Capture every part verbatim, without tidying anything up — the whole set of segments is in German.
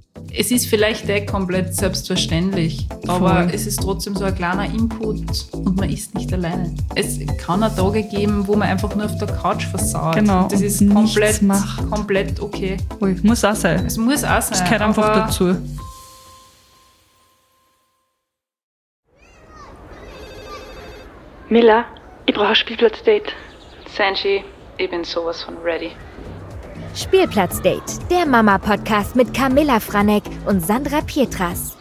es ist vielleicht eh komplett selbstverständlich, aber Voll. Es ist trotzdem so ein kleiner Input und man ist nicht alleine. Es kann auch Tage geben, wo man einfach nur auf der Couch versaut. Genau. Und das ist komplett, komplett okay. Voll. Muss auch sein. Es muss auch sein. Es gehört einfach dazu. Milla, ich brauche ein Spielplatzdate. Sanji, ich bin sowas von ready. Spielplatzdate, der Mama-Podcast mit Camilla Franek und Sandra Pietras.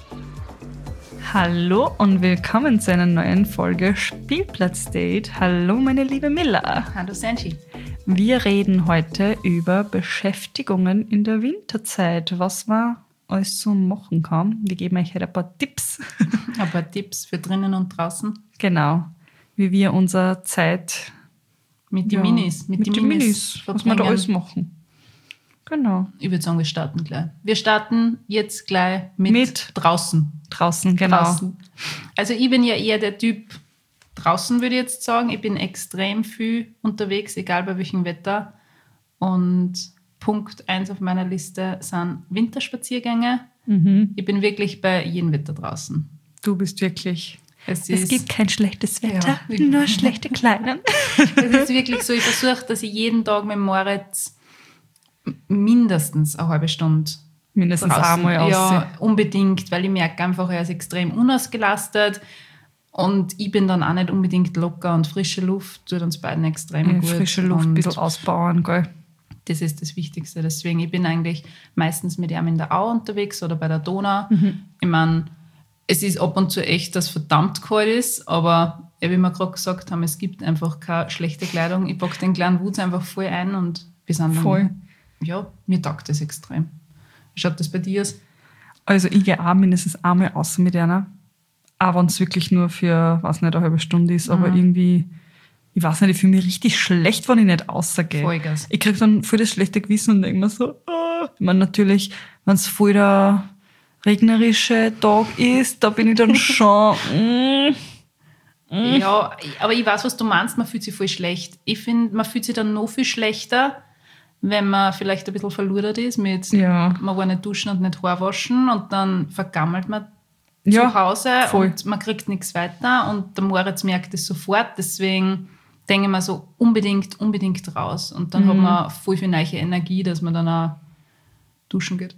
Hallo und willkommen zu einer neuen Folge Spielplatzdate. Hallo meine liebe Milla. Hallo Sanji. Wir reden heute über Beschäftigungen in der Winterzeit, was man alles so machen kann. Wir geben euch heute ein paar Tipps. Ein paar Tipps für drinnen und draußen. Genau, wie wir unsere Zeit mit den ja, Minis, mit, mit die den Minis, Minis was wir da alles machen. Genau. Ich würde sagen, wir starten gleich. Wir starten jetzt gleich mit, mit draußen. Draußen, genau. Draußen. Also ich bin ja eher der Typ draußen, würde ich jetzt sagen. Ich bin extrem viel unterwegs, egal bei welchem Wetter. Und Punkt eins auf meiner Liste sind Winterspaziergänge. Mhm. Ich bin wirklich bei jedem Wetter draußen. Du bist wirklich... Es, es gibt kein schlechtes Wetter, ja, nur schlechte Kleidung. Es ist wirklich so, ich versuche, dass ich jeden Tag mit Moritz mindestens eine halbe Stunde mindestens einmal aussehen. Ja, unbedingt, weil ich merke einfach, er ist extrem unausgelastet und ich bin dann auch nicht unbedingt locker und frische Luft tut uns beiden extrem ja, gut. Frische Luft, ein bisschen ausbauen, gell? Das ist das Wichtigste. Deswegen, ich bin eigentlich meistens mit ihm in der Au unterwegs oder bei der Donau. Mhm. Ich meine, es ist ab und zu echt, dass es verdammt kalt ist, aber wie wir gerade gesagt haben, es gibt einfach keine schlechte Kleidung. Ich packe den kleinen Wutz einfach voll ein und wir sind dann, voll. Ja, mir taugt das extrem. Wie schaut das bei dir aus? Also ich gehe auch mindestens einmal raus mit einer, auch wenn es wirklich nur für, weiß nicht, eine halbe Stunde ist, aber mhm. irgendwie, ich weiß nicht, ich fühle mich richtig schlecht, wenn ich nicht rausgehe. Vollgas. Ich kriege dann voll das schlechte Gewissen und denke mir so, oh. Ich meine natürlich, wenn es voll der regnerische Tag ist, da bin ich dann schon... mm, mm. Ja, aber ich weiß, was du meinst, man fühlt sich voll schlecht. Ich finde, man fühlt sich dann noch viel schlechter, wenn man vielleicht ein bisschen verludert ist mit, ja. man war nicht duschen und nicht Haar waschen und dann vergammelt man ja, zu Hause voll. Und man kriegt nichts weiter und der Moritz merkt es sofort, deswegen denke ich mir so unbedingt, unbedingt raus und dann mhm. hat man voll viel neue Energie, dass man dann auch duschen geht.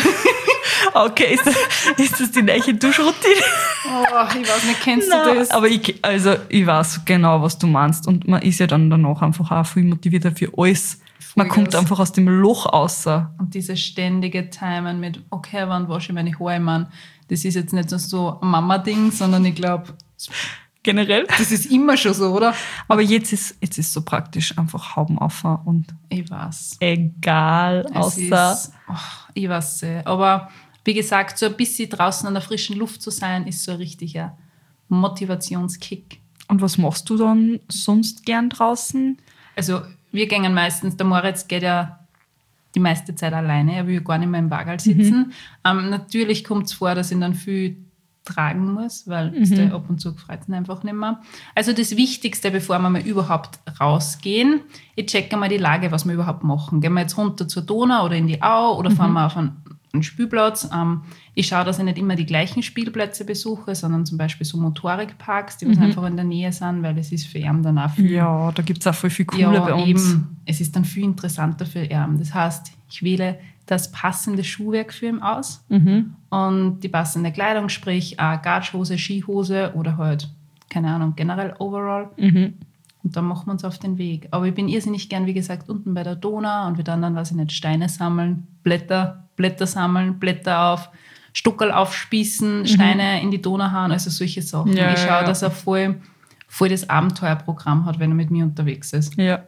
Okay, ist das, ist das die neue Duschroutine? Oh, ich weiß nicht, kennst Nein, du das? Aber ich, also ich weiß genau, was du meinst. Und man ist ja dann danach einfach auch viel motivierter für alles. Man Voll kommt das. einfach aus dem Loch raus. Und dieses ständige Timen mit, okay, wann wasche ich meine Haare? Ich meine, das ist jetzt nicht so ein Mama-Ding, sondern ich glaube, generell. Das ist immer schon so, oder? Aber jetzt ist jetzt ist so praktisch einfach Hauben auf und ich weiß. Egal, es außer... Ist, oh, ich weiß es. Aber wie gesagt, so ein bisschen draußen an der frischen Luft zu sein, ist so ein richtiger Motivationskick. Und was machst du dann sonst gern draußen? Also wir gehen meistens, der Moritz geht ja die meiste Zeit alleine, er will gar nicht mehr im Wagerl sitzen. Mhm. Ähm, natürlich kommt es vor, dass ich ihn dann viel tragen muss, weil mhm. der ab und zu gefreut ihn einfach nicht mehr. Also das Wichtigste, bevor wir mal überhaupt rausgehen, ich checke mal die Lage, was wir überhaupt machen. Gehen wir jetzt runter zur Donau oder in die Au oder mhm. fahren wir auf einen, einen Spielplatz. Ähm, ich schaue, dass ich nicht immer die gleichen Spielplätze besuche, sondern zum Beispiel so Motorikparks, die mhm. einfach in der Nähe sind, weil es ist für ihn dann auch viel... Ja, da gibt es auch voll viel coole ja, bei uns. Eben, es ist dann viel interessanter für ihn. Das heißt, ich wähle das passende Schuhwerk für ihn aus mhm. und die passende Kleidung, sprich eine Gatschhose, Skihose oder halt, keine Ahnung, generell Overall. Mhm. Und dann machen wir uns auf den Weg. Aber ich bin irrsinnig gern, wie gesagt, unten bei der Donau und wir dann, dann weiß ich nicht, Steine sammeln, Blätter, Blätter sammeln, Blätter auf, Stuckerl aufspießen, mhm. Steine in die Donau hauen, also solche Sachen. Ja, ich schaue, ja. dass er voll, voll das Abenteuerprogramm hat, wenn er mit mir unterwegs ist. Ja.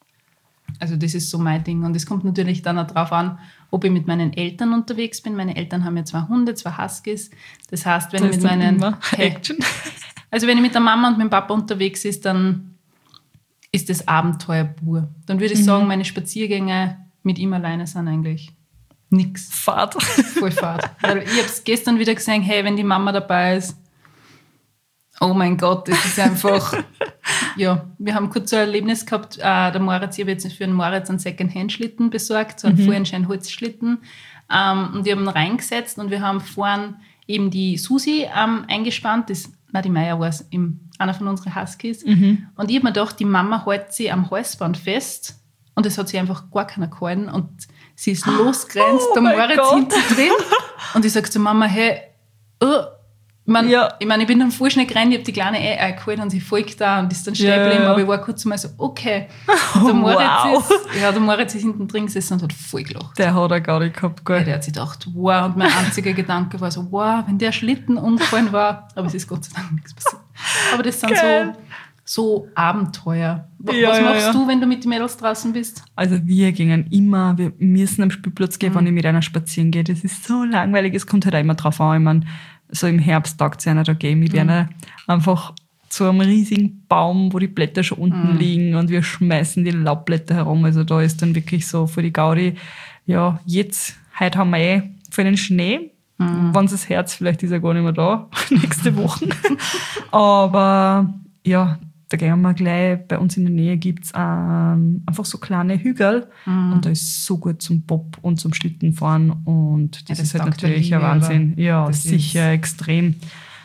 Also das ist so mein Ding. Und es kommt natürlich dann auch darauf an, ob ich mit meinen Eltern unterwegs bin. Meine Eltern haben ja zwei Hunde, zwei Huskies. Das heißt, wenn das ich mit meinen... Action. Also wenn ich mit der Mama und mit dem Papa unterwegs ist, dann ist das Abenteuer pur. Dann würde ich mhm. sagen, meine Spaziergänge mit ihm alleine sind eigentlich nix. Fahrt. Voll Fahrt. Weil ich habe es gestern wieder gesehen, hey, wenn die Mama dabei ist, oh mein Gott, das ist einfach... Ja, wir haben kurz so ein Erlebnis gehabt, äh, der Moritz, ich habe jetzt für den Moritz einen Second-Hand-Schlitten besorgt, so einen mhm. vollen schönen Holzschlitten. Ähm, und die haben ihn reingesetzt und wir haben vorn eben die Susi ähm, eingespannt, das, nein, die Maya war es, einer von unseren Huskies. Mhm. Und ich habe mir gedacht, die Mama hält sie am Halsband fest und es hat sie einfach gar keiner gehalten und sie ist losgerannt, oh der Moritz hinten drin. Und ich sage zur Mama, hey, oh, ich meine, ja. ich, mein, ich bin dann voll schnell gerannt, ich habe die Kleine eh eingeholt und sie folgt da und ist dann stehen geblieben, ja. aber ich war kurz mal so, okay. Und der Moritz, wow. ist, ja, der Moritz ist hinten drin gesessen und hat voll gelacht. Der hat er gar nicht gehabt, gell? Ja, der hat sich gedacht, wow, und mein einziger Gedanke war so, wow, wenn der Schlitten umgefallen war, aber es ist Gott sei Dank nichts passiert. Aber das sind so, so Abenteuer. Was ja, machst ja, ja. du, wenn du mit den Mädels draußen bist? Also wir gingen immer, wir müssen am Spielplatz gehen, mhm. wenn ich mit einer spazieren gehe. Das ist so langweilig, es kommt halt auch immer drauf an. Ich meine, so im Herbst taugt es einer, da gehe ich mit mhm. einer einfach zu einem riesigen Baum, wo die Blätter schon unten mhm. liegen und wir schmeißen die Laubblätter herum. Also da ist dann wirklich so für die Gaudi, ja, jetzt, heute haben wir eh für den Schnee, mhm. wenn es das Herz, vielleicht ist er gar nicht mehr da, nächste Woche. Aber ja, da gehen wir gleich, bei uns in der Nähe gibt es ähm, einfach so kleine Hügel mhm. und da ist so gut zum Bob und zum Schlittenfahren und das, ja, das ist halt natürlich ein Wahnsinn. Ja, das sicher extrem.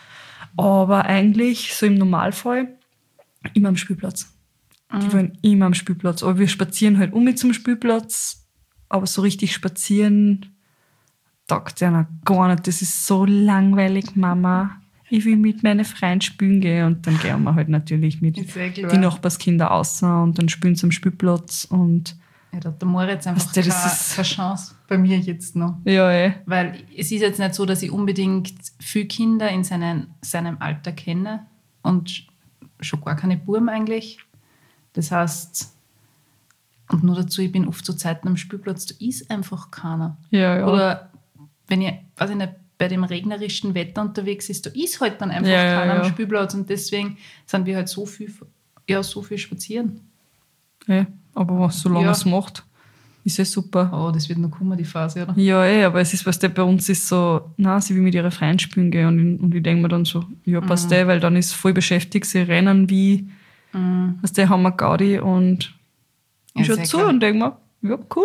Aber eigentlich, so im Normalfall, immer am Spielplatz. Mhm. Die wollen immer am Spielplatz. Aber wir spazieren halt um mit zum Spielplatz, aber so richtig spazieren taugt einer gar nicht. Das ist so langweilig, Mama. Ich will mit meinen Freunden spielen gehen und dann gehen wir halt natürlich mit die Nachbarskinder raus und dann spielen sie am Spielplatz. Und ja, da hat der Moritz einfach weißt du, keine, keine Chance bei mir jetzt noch. Ja, eh. Weil es ist jetzt nicht so, dass ich unbedingt viele Kinder in seinen, seinem Alter kenne und schon gar keine Buben eigentlich. Das heißt, und nur dazu, ich bin oft zu Zeiten am Spielplatz, da ist einfach keiner. Ja, ja. Oder wenn ich, weiß ich nicht, bei dem regnerischen Wetter unterwegs ist, da ist halt dann einfach ja, keiner ja. am Spielplatz und deswegen sind wir halt so viel, ja, so viel spazieren. Ja, aber was, solange ja. es macht, ist es super. Oh, das wird noch kommen, die Phase, oder? Ja, eh, aber es ist, was der bei uns ist so, na, sie will mit ihren Freunden spielen gehen und, und ich denke mir dann so, ja, passt mm. eh, weil dann ist voll beschäftigt, sie rennen wie, mm. was der haben wir Gaudi und ich ja, schaue zu klar. und denke mir, ja, cool.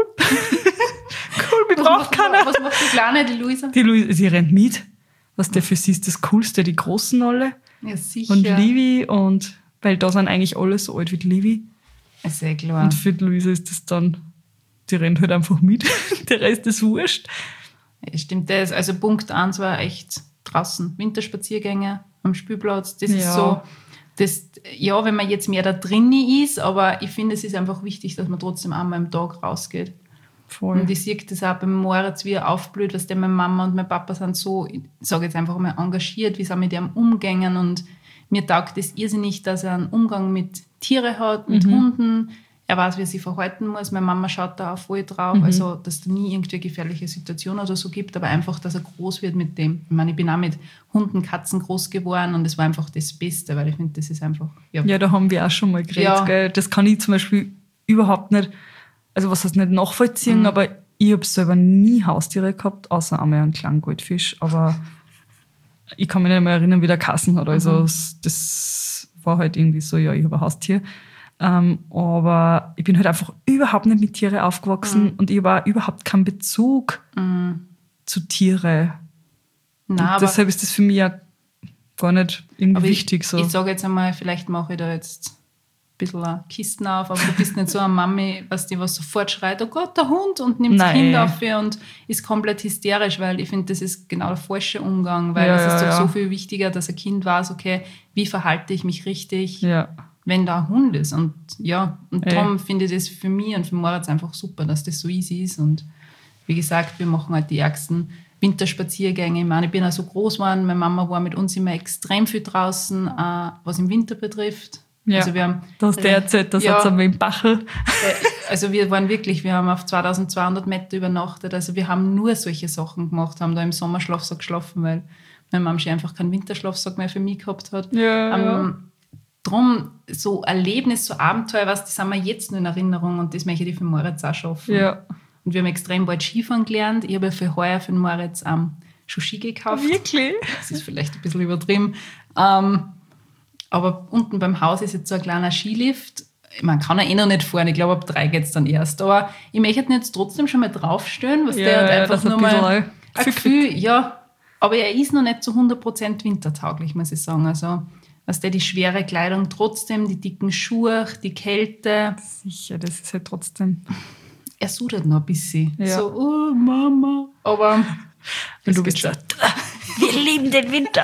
Cool, wir brauchen keiner. Was macht die Kleine, die Luisa? Die Luisa, sie rennt mit. Was der für sie ist das Coolste, die Großen alle. Ja, sicher. Und Livi und, weil da sind eigentlich alle so alt wie die Livi. Ist sehr klar. Und für die Luisa ist das dann, die rennt halt einfach mit. Der Rest ist wurscht. Ja, stimmt, das. Also Punkt eins war echt draußen. Winterspaziergänge am Spielplatz. Das ja. ist so, das, ja, wenn man jetzt mehr da drin ist, aber ich finde, es ist einfach wichtig, dass man trotzdem einmal am Tag rausgeht. Voll. Und ich sehe das auch beim Moritz, wie er aufblüht, was der, meine Mama und mein Papa sind so, ich sage jetzt einfach mal, engagiert, wie sie auch mit ihm umgehen. Und mir taugt es irrsinnig, dass er einen Umgang mit Tieren hat, mit mhm. Hunden. Er weiß, wie er sich verhalten muss. Meine Mama schaut da auch voll drauf. Mhm. Also, dass es nie irgendwie gefährliche Situationen oder so gibt, aber einfach, dass er groß wird mit dem. Ich meine, ich bin auch mit Hunden, Katzen groß geworden und das war einfach das Beste, weil ich finde, das ist einfach... Ja, ja da haben wir auch schon mal geredet. Ja. Gell? Das kann ich zum Beispiel überhaupt nicht... Also was heißt nicht nachvollziehen, mhm. aber ich habe selber nie Haustiere gehabt, außer einmal einen kleinen Goldfisch. Aber ich kann mich nicht mehr erinnern, wie der Kassen hat. Also mhm. das war halt irgendwie so, ja, ich habe ein Haustier. Ähm, aber ich bin halt einfach überhaupt nicht mit Tieren aufgewachsen mhm. und ich habe auch überhaupt keinen Bezug mhm. zu Tieren. Nein, und deshalb ist das für mich ja gar nicht irgendwie wichtig. Ich, so. ich sage jetzt einmal, vielleicht mache ich da jetzt bisschen Kisten auf, aber du bist nicht so eine Mami, was die was sofort schreit, oh Gott, der Hund, und nimmt das Kind auf und ist komplett hysterisch, weil ich finde, das ist genau der falsche Umgang, weil ja, es ist ja, doch ja. so viel wichtiger, dass ein Kind weiß, okay, wie verhalte ich mich richtig, ja. wenn da ein Hund ist. Und ja, und darum finde ich das für mich und für Moritz einfach super, dass das so easy ist. Und wie gesagt, wir machen halt die ärgsten Winterspaziergänge. Ich meine, ich bin auch so groß geworden, meine Mama war mit uns immer extrem viel draußen, äh, was im Winter betrifft. Ja, also wir haben, du hast dir erzählt, das ja, hat es im Bachel. Also wir waren wirklich, wir haben auf zweitausendzweihundert Meter übernachtet, also wir haben nur solche Sachen gemacht, haben da im Sommerschlafsack geschlafen, weil meine Mama schon einfach keinen Winterschlafsack mehr für mich gehabt hat. Ja, um, ja. Drum, so Erlebnis, so Abenteuer, was, das haben wir jetzt noch in Erinnerung und das möchte ich für Moritz auch schaffen. Ja. Und wir haben extrem bald Skifahren gelernt. Ich habe ja für heuer für den Moritz um, schon Ski gekauft. Wirklich? Das ist vielleicht ein bisschen übertrieben. Um, Aber unten beim Haus ist jetzt so ein kleiner Skilift. man kann ja eh noch nicht fahren, ich glaube, ab drei geht es dann erst. Aber ich möchte ihn jetzt trotzdem schon mal draufstellen, was Ja, der hat ja, einfach dass er nur ein bisschen mal ein Gefühl Gefühl, ja. Aber er ist noch nicht zu hundert Prozent wintertauglich, muss ich sagen. Also, dass der die schwere Kleidung trotzdem, die dicken Schuhe, die Kälte. Sicher, das ist halt trotzdem. Er sudert noch ein bisschen. Ja. So, oh Mama. Aber Und du bist so, wir lieben den Winter.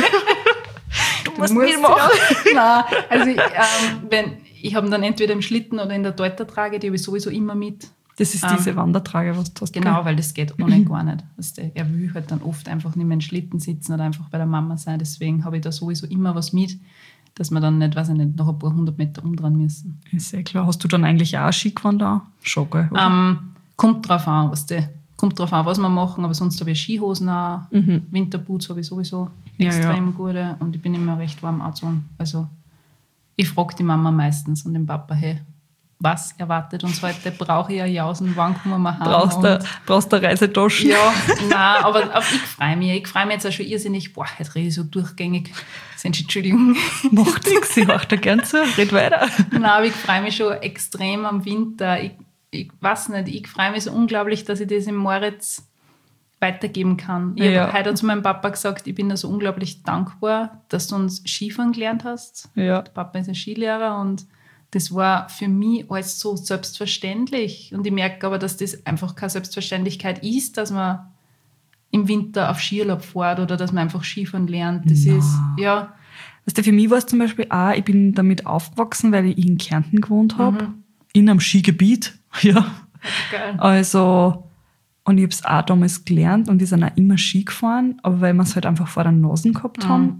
Du musst mitmachen. Nein, also ich, ähm, wenn, ich habe ihn dann entweder im Schlitten oder in der Deutertrage, die habe ich sowieso immer mit. Das ist diese ähm, Wandertrage, was du hast. Genau, weil das geht ohne gar nicht. Also der, er will halt dann oft einfach nicht mehr im Schlitten sitzen oder einfach bei der Mama sein. Deswegen habe ich da sowieso immer was mit, dass wir dann nicht, weiß ich nicht, noch ein paar hundert Meter umdrehen müssen. Ist sehr klar. Hast du dann eigentlich auch Ski gefahren da? Schon, gell? Ähm, kommt drauf an, was der, kommt drauf an, was wir machen, aber sonst habe ich Skihosen auch. Mhm. Winterboots habe ich sowieso ja, extrem ja. gute und ich bin immer recht warm angezogen. Also ich frage die Mama meistens und den Papa, hey, was erwartet uns heute? Brauche ich ja Jausen, wann kommen wir heim? Brauchst du brauchst du Reisetaschen? Ja, nein, aber, aber ich freue mich. Ich freue mich jetzt auch schon irrsinnig. Boah, jetzt rede ich so durchgängig. Entschuldigung. Macht nichts, ich mache da gern zu. Red weiter. Nein, aber ich freue mich schon extrem am Winter. Ich, ich weiß nicht, ich freue mich so unglaublich, dass ich das im Moritz weitergeben kann. Ich ja. habe heute zu meinem Papa gesagt, ich bin da so unglaublich dankbar, dass du uns Skifahren gelernt hast. Ja. Der Papa ist ein Skilehrer und das war für mich alles so selbstverständlich. Und ich merke aber, dass das einfach keine Selbstverständlichkeit ist, dass man im Winter auf Skiurlaub fährt oder dass man einfach Skifahren lernt. Das Na. ist, ja. Also für mich war es zum Beispiel auch, ich bin damit aufgewachsen, weil ich in Kärnten gewohnt habe, Mhm. in einem Skigebiet. Ja. Geil. Also, und ich habe es auch damals gelernt und wir sind auch immer Ski gefahren, aber weil wir es halt einfach vor der Nase gehabt Mhm. haben.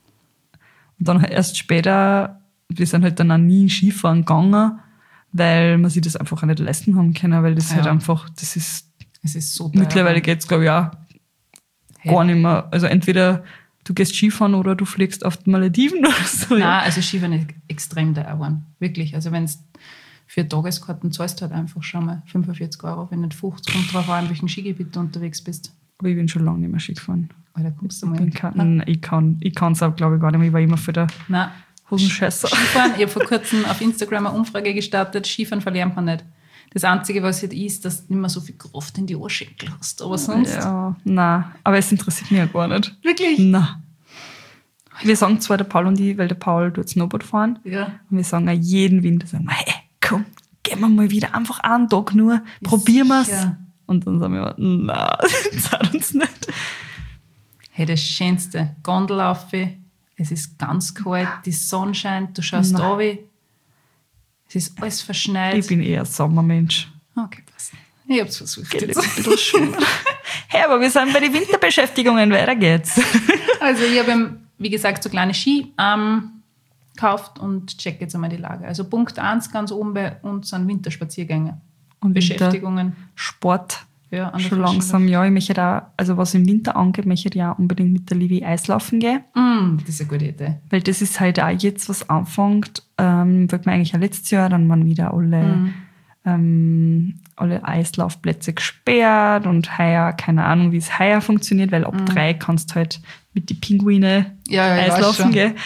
Und dann erst später, wir sind halt dann auch nie Skifahren gegangen, weil wir sich das einfach auch nicht leisten haben können, weil das Ja. halt einfach, das ist, Es ist so teuer. mittlerweile geht es glaube ich auch Hey. gar nicht mehr. Also entweder du gehst Skifahren oder du fliegst auf die Malediven oder so. Nein, Ja. also Skifahren ist extrem teuer geworden. Wirklich. Also wenn es für Tageskarten zahlst, halt einfach schon mal fünfundvierzig Euro, wenn nicht fünfzig, kommt drauf an, in welchem Skigebiet du unterwegs bist. Aber ich bin schon lange nicht mehr Ski gefahren. Alter, kommst du Ich, mal bin kein, ich kann ich kann es auch glaube ich gar nicht mehr. Ich war immer für der Nein. Hosenscheißer. Skifahren, ich habe vor kurzem auf Instagram eine Umfrage gestartet, Skifahren verlernt man nicht. Das Einzige, was halt ist, dass du nicht mehr so viel Kraft in die Ohrschenkel hast. Aber sonst... Ja, nein. Aber es interessiert mich ja gar nicht. Wirklich? Nein. Wir sagen zwar, der Paul und ich, weil der Paul tut Snowboard fahren. Ja. Und wir sagen auch jeden Winter, sagen wir, hey, komm, gehen wir mal wieder einfach einen Tag nur, probieren wir es. sicher. Und dann sagen wir, nein, das zahlt uns nicht. Hey, das Schönste. Gondel auf, es ist ganz kalt, die Sonne scheint, du schaust Nein. runter. Es ist alles verschneit. Ich bin eher ein Sommermensch. Okay, passt. Ich hab's versucht. Gell, Jetzt. ein bisschen schön. Hey, aber wir sind bei den Winterbeschäftigungen, weiter geht's. Also ich habe, ihm, wie gesagt, so kleine Ski ähm, gekauft und check jetzt einmal die Lage. Also Punkt eins ganz oben bei uns sind Winterspaziergänge. Und Beschäftigungen. Sport. Ja, an der Schon frischen langsam, ja. Ich möchte da, also was im Winter angeht, möchte ich ja unbedingt mit der Livi Eislaufen gehen. Luft. Mm, das ist eine gute Idee. Weil das ist halt auch jetzt, was anfängt, ähm, wird man eigentlich auch letztes Jahr, dann waren wieder alle, Mhm. ähm, alle Eislaufplätze gesperrt und heuer, keine Ahnung, wie es heuer funktioniert, weil ab Mhm. drei kannst du halt mit den Pinguine Ja, ja, ich weiß Eislaufen schon. gehen.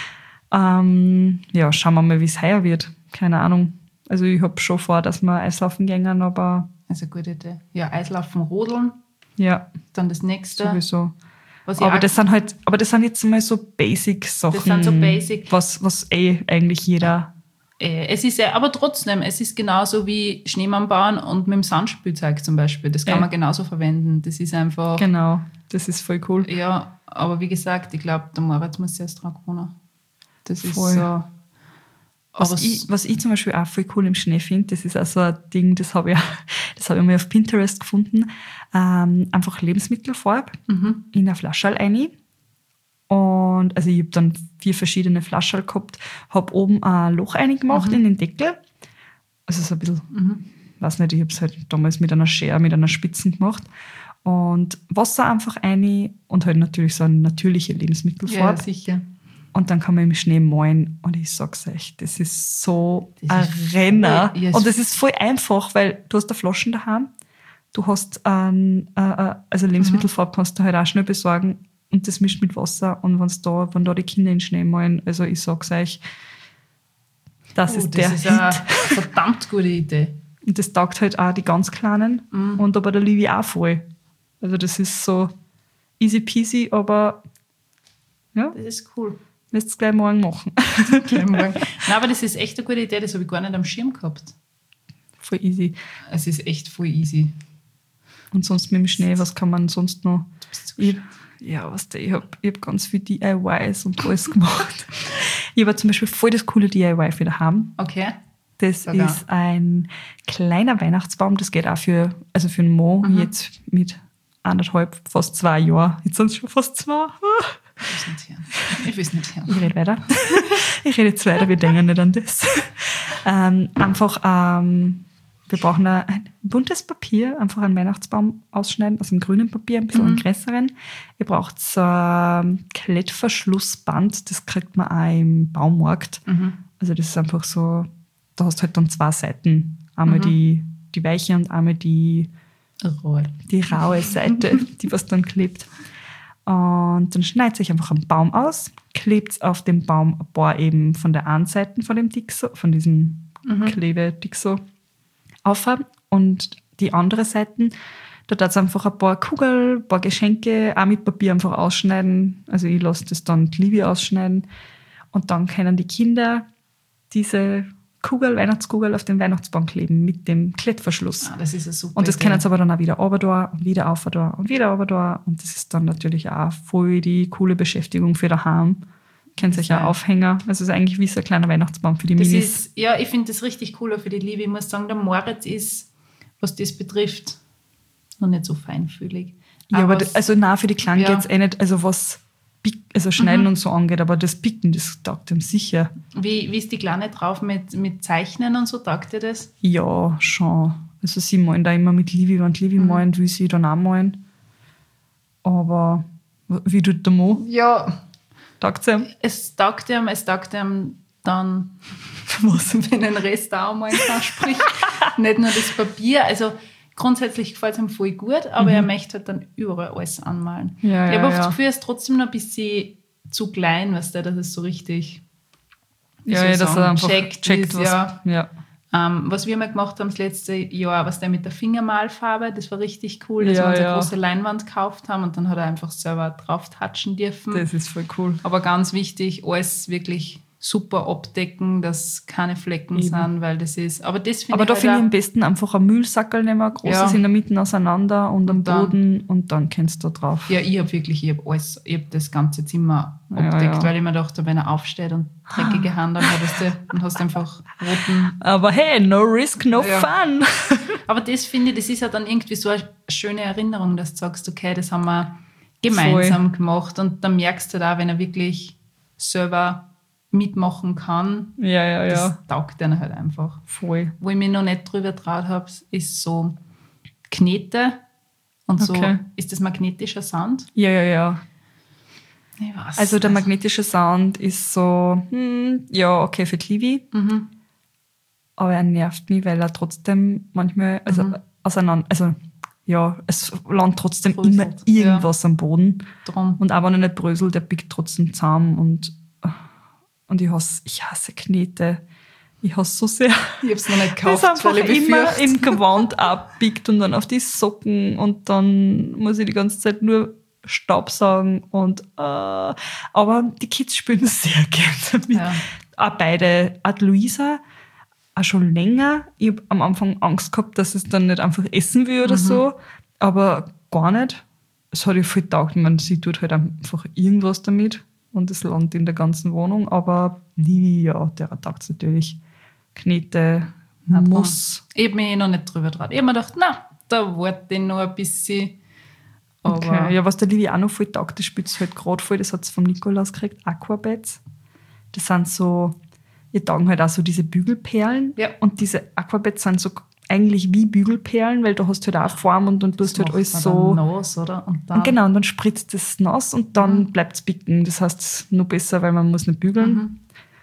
Ähm, ja, schauen wir mal, wie es heuer wird. Keine Ahnung. Also ich habe schon vor, dass wir Eislaufen gehen, aber Das ist eine gute Idee. Ja, Eislaufen, Rodeln, ja, dann das nächste. sowieso. Was ich Aber auch- das sind halt, aber das sind jetzt mal so Basic-Sachen. Das sind so basic. Was, was eh eigentlich jeder. Äh, Es ist ja, aber trotzdem, es ist genauso wie Schneemann bauen und mit dem Sandspielzeug zum Beispiel. Das kann Ja. man genauso verwenden. Das ist einfach, Genau, das ist voll cool. ja, aber wie gesagt, ich glaube, der Moritz muss erst dran gewohnen. Das ist Voll. so. Was, Aber ich, was ich zum Beispiel auch voll cool im Schnee finde, das ist auch so ein Ding, das habe ich, auch- das habe ich mal auf Pinterest gefunden. Ähm, einfach Lebensmittelfarbe Mhm. in eine Flasche rein. Und also ich habe dann vier verschiedene Flaschen gehabt, habe oben ein Loch reingemacht Mhm. in den Deckel. Also so ein bisschen, weiß nicht, ich habe es halt damals mit einer Schere, mit einer Spitzen gemacht. Und Wasser einfach rein und halt natürlich so eine natürliche Ja, Lebensmittelfarbe. sicher. Und dann kann man im Schnee malen. Und ich sag's euch, das ist so Das ein ist Renner. voll- ja, es- Und das ist voll einfach, weil du hast da Flaschen daheim. Du hast ähm, äh, äh, also Lebensmittelfarbe kannst du halt auch schnell besorgen. Und das mischt mit Wasser. Und wenn's da, wenn da die Kinder in Schnee malen, also ich sag's euch, Das Oh, ist das der ist Hit. eine verdammt gute Idee. Und das taugt halt auch die ganz Kleinen Mhm. und aber der Livi auch voll. Also das ist so easy peasy, aber ja, Das ist cool. müsst ihr gleich morgen machen. Gleich morgen. Nein, aber das ist echt eine gute Idee, das habe ich gar nicht am Schirm gehabt. Voll easy. Es ist echt voll easy. Und sonst mit dem Schnee, was kann man sonst noch? bist so Ich, ja, was der, ich habe ich hab ganz viel D I Ys und alles gemacht. Ich habe zum Beispiel voll das coole D I Y für daheim. Okay. Das Sogar. ist ein kleiner Weihnachtsbaum, das geht auch für, also für einen Mo, Mhm. jetzt mit anderthalb, fast zwei Jahren. Jetzt sind es schon fast zwei. Ich will es nicht hören. Ich will es nicht hören. Ich rede weiter. Ich rede jetzt weiter, wir denken nicht an das. Ähm, einfach, ähm, wir brauchen ein, ein buntes Papier, einfach einen Weihnachtsbaum ausschneiden, aus dem grünen Papier, ein bisschen Mhm. einen größeren. Ihr braucht so ein Klettverschlussband, das kriegt man auch im Baumarkt. Mhm. Also das ist einfach so, da hast du halt dann zwei Seiten. Einmal Mhm. die, die weiche und einmal die, Roll. die raue Seite, die was dann klebt. Und dann schneidet sich einfach einen Baum aus, klebt auf dem Baum ein paar eben von der einen Seite von dem Dixo, von diesem Mhm. Klebe-Dixo auf und die andere Seite, da darf einfach ein paar Kugeln, ein paar Geschenke auch mit Papier einfach ausschneiden. Also ich lasse das dann die Liebe ausschneiden und dann können die Kinder diese Kugel, Weihnachtskugel auf den Weihnachtsbaum kleben mit dem Klettverschluss. Ah, das ist eine super Und das Idee. können sie aber dann auch wieder runter da und wieder auf da und wieder runter da. Und das ist dann natürlich auch voll die coole Beschäftigung für daheim. Kennt sich ja Geil. Aufhänger. Also es ist eigentlich wie so ein kleiner Weihnachtsbaum für die Das Minis. ist, ja, ich finde das richtig cool auch für die Liebe. Ich muss sagen, der Moritz ist, was das betrifft, noch nicht so feinfühlig. Ja, aber was- d- also nein, für die Kleinen Ja. geht es eh nicht, also was Pick, also Schneiden Mhm. und so angeht, aber das Picken, das taugt ihm sicher. wie, wie ist die Kleine drauf mit, mit Zeichnen und so? Taugt ihr das? Ja, schon. Also sie malen da immer mit Livi, wenn die Livi Mhm. malen, will sie dann auch malen. Aber wie tut der Mo? Ja, Taugt es ihm? es taugt ihm, es taugt ihm dann, Was? wenn ein Rest auch mal kann, sprich nicht nur das Papier. Also grundsätzlich gefällt es ihm voll gut, aber er möchte halt dann überall alles anmalen. Mhm. Ja, ich ja, habe oft ja. das Gefühl, er ist trotzdem noch ein bisschen zu klein, weißt du, dass es so richtig wie Ja, soll ja, ich dass sagen, er einfach checkt, checkt, ist, was. ja. Ja. Ähm, was wir mal gemacht haben das letzte Jahr, was der mit der Fingermalfarbe, das war richtig cool, dass Ja, wir uns eine ja. große Leinwand gekauft haben und dann hat er einfach selber drauf touchen dürfen. Das ist voll cool. Aber ganz wichtig, alles wirklich super abdecken, dass keine Flecken Eben. sind, weil das ist, aber das finde Aber ich da halt finde ich auch- am besten einfach ein Müllsackerl nehmen, ein großes Ja. in der Mitte auseinander und am Und dann- Boden und dann kennst du da drauf. ja, ich habe wirklich, ich habe alles, ich habe das ganze Zimmer Ja, abdeckt, ja. weil ich mir dachte, wenn er aufsteht und dreckige Hand dann hattest du, dann hast du einfach roten. Aber hey, no risk, no Ja. fun. Aber das finde ich, das ist ja dann irgendwie so eine schöne Erinnerung, dass du sagst, okay, das haben wir gemeinsam gemacht und dann merkst du da, wenn er wirklich selber mitmachen kann, Ja, ja, das ja. taugt dann halt einfach. Voll. Wo ich mich noch nicht drüber traut habe, ist so Knete und Okay. so, ist das magnetischer Sand? Ja, ja, ja. Ich weiß. Also der magnetische Sound ist so, hm, ja, okay für die Livi, Mhm. aber er nervt mich, weil er trotzdem manchmal, also Mhm. auseinander, also ja, es landet trotzdem Bröselt, immer irgendwas am Boden. Drum. Und auch wenn er nicht bröselt, der biegt trotzdem zusammen und, und ich hasse, ich hasse Knete. Ich hasse so sehr. Ich habe es noch nicht Das gekauft, einfach weil ich immer befürchte. im Gewand abbiegt und dann auf die Socken und dann muss ich die ganze Zeit nur Staubsaugen und äh, aber die Kids spielen sehr gerne damit. Ja. Auch beide, auch die Luisa, auch schon länger. Ich habe am Anfang Angst gehabt, dass es dann nicht einfach essen will oder Mhm. so, aber gar nicht. Es hat ihr voll getaugt. Ich meine, sie tut halt einfach irgendwas damit und es landet in der ganzen Wohnung, aber Livi, ja, der taugt es natürlich. Knete Na, drum. muss. Ich habe mich eh noch nicht drüber getraut. Ich habe mir gedacht, na, da warte ich noch ein bisschen. Aber Okay. Ja, was der Livi auch noch voll taugt, das spielt halt gerade voll, das hat sie vom Nikolaus gekriegt, Aquabats. Das sind so, ihr taugen halt auch so diese Bügelperlen. Ja. Und diese Aquabats sind so eigentlich wie Bügelperlen, weil du hast halt auch Form und dann tust du halt macht alles man so. dann nass, oder? Und dann, Und genau, und dann spritzt es nass und dann Mhm. bleibt es bicken. Das heißt, nur besser, weil man muss nicht bügeln. Mhm.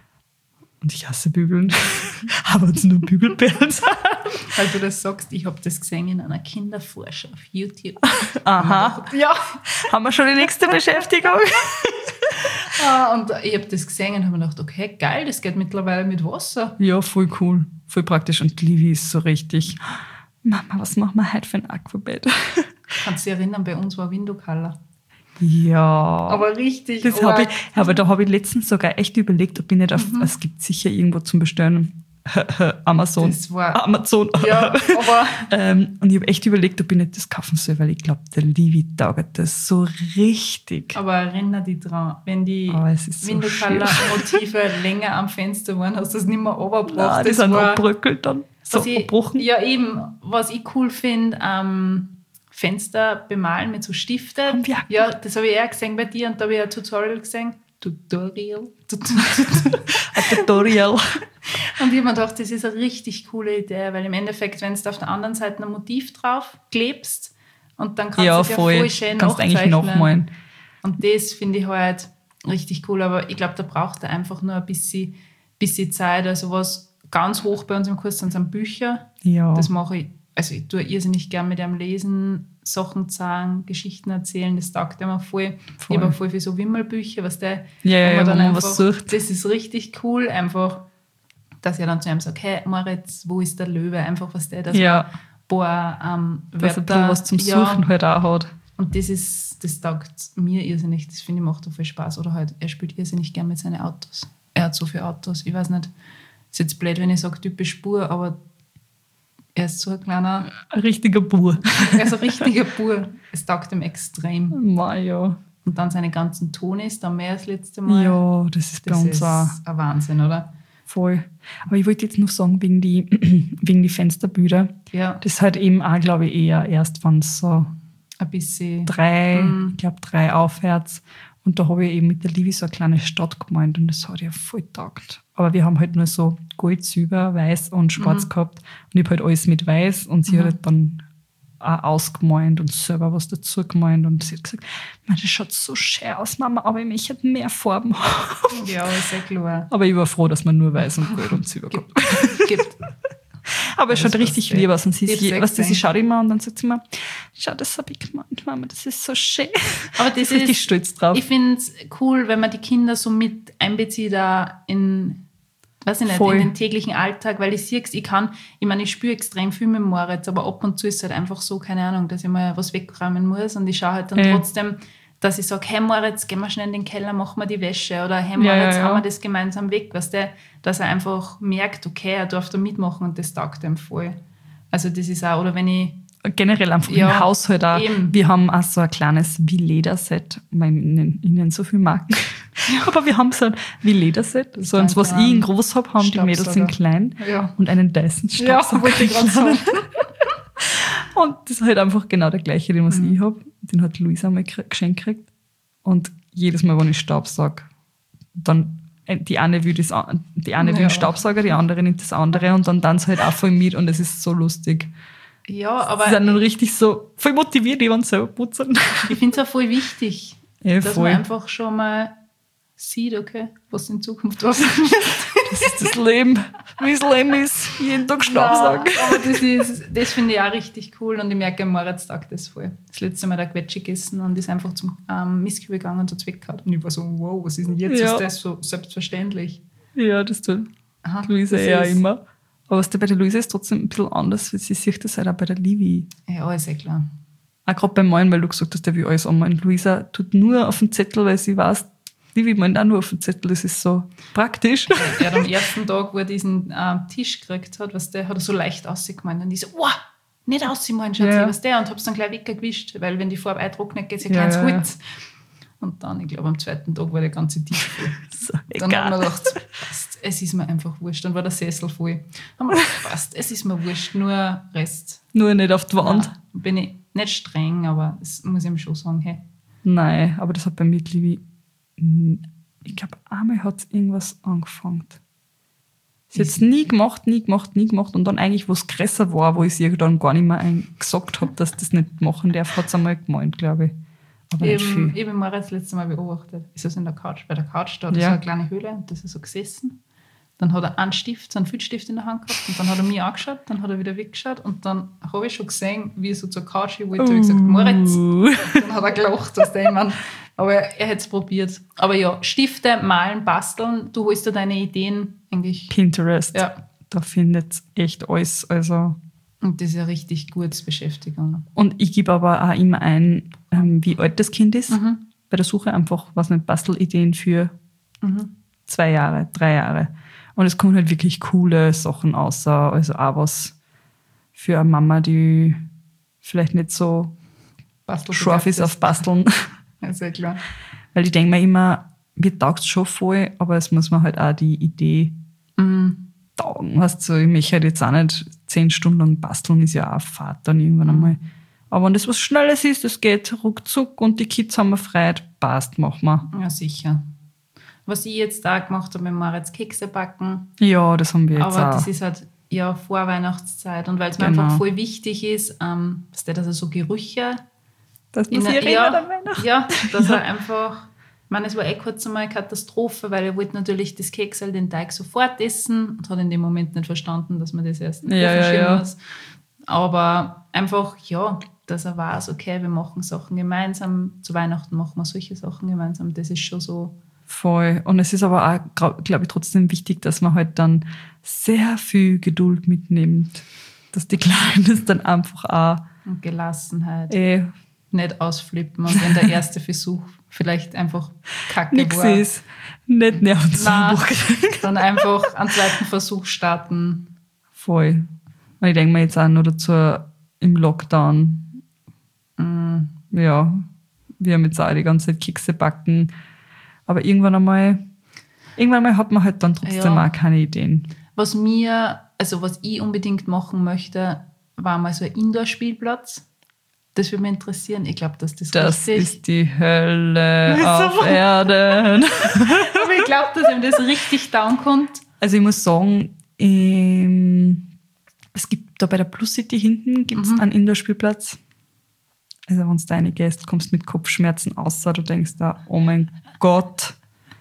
Und ich hasse bügeln. Aber es nur Bügelperlen sind. Weil du das sagst, ich habe das gesehen in einer Kinderforscher auf YouTube. Aha. Ja. Haben wir schon die nächste Beschäftigung? Ah, und ich habe das gesehen und habe mir gedacht, okay, geil, das geht mittlerweile mit Wasser. Ja, voll cool. Voll praktisch. Und Livi ist so richtig, Mama, was machen wir heute für ein Aquabett? Kannst du dich erinnern, bei uns war Window Color. Ja. Aber richtig. Das hab ich, aber da habe ich letztens sogar echt überlegt, ob ich nicht auf, mhm. es gibt sicher irgendwo zum Bestellen, Amazon. Das war, Amazon. Ja, aber. ähm, und ich habe echt überlegt, ob ich nicht das kaufen soll, weil ich glaube, der Livi taugt das so richtig. Aber erinnere dich dran, wenn die oh, so Window Color Motive länger am Fenster waren, hast du das nicht mehr runtergebracht. Nein, die das sind war, abbröckelt dann. So ich, abbrochen. Ja, eben. Was ich cool finde, ähm, Fenster bemalen mit so Stiften. Ja, das habe ich eher gesehen bei dir und da habe ich ein Tutorial gesehen. Tutorial. Ein Tutorial. Und ich habe mir gedacht, das ist eine richtig coole Idee, weil im Endeffekt, wenn du auf der anderen Seite ein Motiv drauf klebst und dann kannst ja, du es ja voll, voll schön kannst nachzeichnen. Eigentlich nachmalen. Und das finde ich halt richtig cool, aber ich glaube, da braucht er einfach nur ein bisschen, bisschen Zeit. Also was ganz hoch bei uns im Kurs sind, sind Bücher. Ja. Das mache ich, also ich tue irrsinnig gern mit einem Lesen, Sachen sagen, Geschichten erzählen, das taugt immer voll. voll. Ich habe voll für so Wimmelbücher, was der, ja, ja, man ja, dann wo man einfach, was sucht. Das ist richtig cool, einfach, dass ich dann zu ihm sage, hey Moritz, wo ist der Löwe? Einfach was der, dass ja. man ein paar ähm, dass Wörter, er ein bisschen was zum Suchen ja, halt auch hat. Und das ist, das taugt mir irrsinnig, das finde ich macht auch viel Spaß. Oder halt, er spielt irrsinnig gern mit seinen Autos. Er hat so viele Autos, ich weiß nicht, ist jetzt blöd, wenn ich sage typisch Spur, aber er ist so ein kleiner... Ein richtiger Bur. Er ist ein richtiger Bur. Es taugt ihm extrem. Ma, ja. Und dann seine ganzen Tonis, dann mehr als das letzte Mal. Ja, das ist bei das uns ist auch. ein Wahnsinn, oder? Voll. Aber ich wollte jetzt noch sagen, wegen die, wegen die Fensterbilder. Ja. Das ist halt eben auch, glaube ich, eher erst, wenn es so ein bisschen... drei, mm. ich glaube drei aufwärts. Und da habe ich eben mit der Livi so eine kleine Stadt gemeint und das hat ja voll taugt. Aber wir haben halt nur so Gold, Silber, Weiß und Schwarz mhm. gehabt. Und ich habe halt alles mit Weiß und sie mhm. hat halt dann auch ausgemalt und selber was dazu gemalt. Und sie hat gesagt, das schaut so schön aus, Mama, aber ich möchte halt mehr Farben haben. Ja, ist ja klar. Aber ich war froh, dass man nur Weiß und Gold und Silber gibt. gibt. Aber es schaut richtig lieb aus. Und sie, sie, was, sie schaut immer und dann sagt sie immer, schau, das habe ich gemacht, Mama, das ist so schön. Aber das ist richtig stolz drauf. Ich finde es cool, wenn man die Kinder so mit einbezieht da in, weiß ich nicht, in den täglichen Alltag, weil ich sehe, ich kann, ich meine, ich spüre extrem viel mit Moritz, aber ab und zu ist es halt einfach so, keine Ahnung, dass ich mal was wegräumen muss und ich schaue halt dann ja. trotzdem, dass ich sage, hey Moritz, gehen wir schnell in den Keller, machen wir die Wäsche oder hey Moritz, ja, ja, ja. haben wir das gemeinsam weg, weißt du, dass er einfach merkt, okay, er darf da mitmachen und das taugt ihm voll. Also das ist auch, oder wenn ich... Generell einfach ja, im Haushalt auch. Eben. Wir haben auch so ein kleines Wie-Leder-Set, ich nenne so viele Marken, aber wir haben so ein Wie-Leder-Set, so eins, was ich in groß habe, haben die Mädels in klein ja. und einen Dyson-Staubsauger. Ja, wollte ich gerade sagen. Und das ist halt einfach genau der gleiche, den was mhm. ich habe. Den hat Luisa mal geschenkt gekriegt. Und jedes Mal, wenn ich Staubsauge, dann die eine will das, die eine will ja. den Staubsauger, die andere nimmt das andere und dann tanzt halt auch voll mit und es ist so lustig. Ja, aber... Sie sind dann richtig so voll motiviert, die wollen selber putzen. Ich finde es auch voll wichtig, ja, dass voll. man einfach schon mal sieht, okay, was in Zukunft was das ist das Leben, wie das Leben ist, jeden Tag Staubsaugen. Ja, aber das, ist, das finde ich auch richtig cool und ich merke, am Moritz taugt das voll. Das letzte Mal hat er Quetsche gegessen und ist einfach zum ähm, Mistkübel gegangen und hat es weggehauen. Und ich war so, wow, was ist denn jetzt? Ja. Ist das so selbstverständlich? Ja, das tut Aha, Luisa ja immer. Aber was der bei der Luisa ist trotzdem ein bisschen anders, weil sie sieht das halt auch bei der Livi. Ja, ist eh klar. Auch gerade beim Malen, weil du gesagt hast, der will alles anmalen. Luisa tut nur auf den Zettel, weil sie weiß, Livi malt auch nur auf den Zettel, das ist so praktisch. Ja, er hat am ersten Tag, wo er diesen äh, Tisch gekriegt hat, was der hat er so leicht ausgemalt. Und ich so, wow, nicht ausmalen, Schatzi, ja. was der? Und hab's dann gleich weggewischt, weil wenn die Farbe eintrocknet, geht es ja gleich ja, ins Holz. Und dann, ich glaube, am zweiten Tag war der ganze Tisch voll. So, dann haben wir gedacht, passt, es ist mir einfach wurscht. Dann war der Sessel voll. Dann haben wir gedacht, passt, es ist mir wurscht, nur Rest. Nur nicht auf die Wand. Nein, bin ich nicht streng, aber das muss ich ihm schon sagen. Hey. Nein, aber das hat bei mir, Livi, ich glaube, einmal hat es irgendwas angefangen. Sie hat es nie gemacht, nie gemacht, nie gemacht. Und dann eigentlich, wo es größer war, wo ich sie dann gar nicht mehr gesagt habe, dass das nicht machen darf, hat es einmal gemeint, glaube ich. Aber nicht viel. Ich habe Moritz das letzte Mal beobachtet. Ist das in der Couch? Bei der Couch, da hat er ja. so eine kleine Höhle und das ist so gesessen. Dann hat er einen Stift, so einen Filzstift in der Hand gehabt und dann hat er mich angeschaut, dann hat er wieder weggeschaut und dann habe ich schon gesehen, wie er so zur Couch wollte. Uh. Ich habe gesagt, Moritz. Und dann hat er gelacht, dass der, ich meine, Aber er, er hätte es probiert. Aber ja, Stifte, malen, basteln, du holst dir deine Ideen eigentlich. Pinterest, Ja. da findet echt alles. Also. Und das ist ja richtig gute Beschäftigung. Und ich gebe aber auch immer ein, ähm, wie alt das Kind ist. Mhm. Bei der Suche einfach, was nicht, Bastelideen für Mhm. zwei Jahre, drei Jahre. Und es kommen halt wirklich coole Sachen raus. Also auch was für eine Mama, die vielleicht nicht so scharf ist auf Basteln. Ja, sehr klar. Weil ich denke mir immer, mir taugt es schon voll, aber es muss mir halt auch die Idee Mhm. taugen. Weißt du, ich möchte halt jetzt auch nicht zehn Stunden lang basteln, ist ja auch Fahrt dann irgendwann Mhm. einmal. Aber wenn das was Schnelles ist, das geht ruckzuck und die Kids haben wir frei, passt, machen wir. Ja, sicher. Was ich jetzt da gemacht habe, mit Moritz Kekse backen, Ja, das haben wir jetzt aber auch. das ist halt ja Vorweihnachtszeit und weil es mir Genau. einfach voll wichtig ist, ähm, dass der also so Gerüche Das muss in ich der- erinnern ja, an Weihnachten. ja, dass er einfach, ich meine, es war eh kurz einmal eine Katastrophe, weil er wollte natürlich das Keksel, den Teig sofort essen und hat in dem Moment nicht verstanden, dass man das erst Ja, ja, verschieben ja. muss. Aber einfach, ja, dass er weiß, okay, wir machen Sachen gemeinsam, zu Weihnachten machen wir solche Sachen gemeinsam, das ist schon so. Voll. Und es ist aber auch, glaube ich, trotzdem wichtig, dass man halt dann sehr viel Geduld mitnimmt. Dass die Kleinen das dann einfach auch Und Gelassenheit, eh nicht ausflippen und wenn der erste Versuch vielleicht einfach kacke nichts war, ist. Nicht Nervenzusammenbruch. dann einfach einen zweiten Versuch starten. Voll. Und ich denke mir jetzt auch noch dazu im Lockdown, Mm, ja, wir haben jetzt auch die ganze Zeit Kekse backen. Aber irgendwann einmal, irgendwann einmal hat man halt dann trotzdem Ja. auch keine Ideen. Was mir, also was ich unbedingt machen möchte, war mal so ein Indoor-Spielplatz. Das würde mich interessieren. Ich glaube, dass das, Das richtig... ist die Hölle Wieso? auf Erden. Aber ich glaube, dass ihm das richtig down kommt. Also ich muss sagen, ähm, es gibt da bei der Plus City hinten gibt's Mhm. einen Indoor-Spielplatz. Also wenn du da reingehst, kommst du mit Kopfschmerzen raus, du denkst da, oh mein Gott,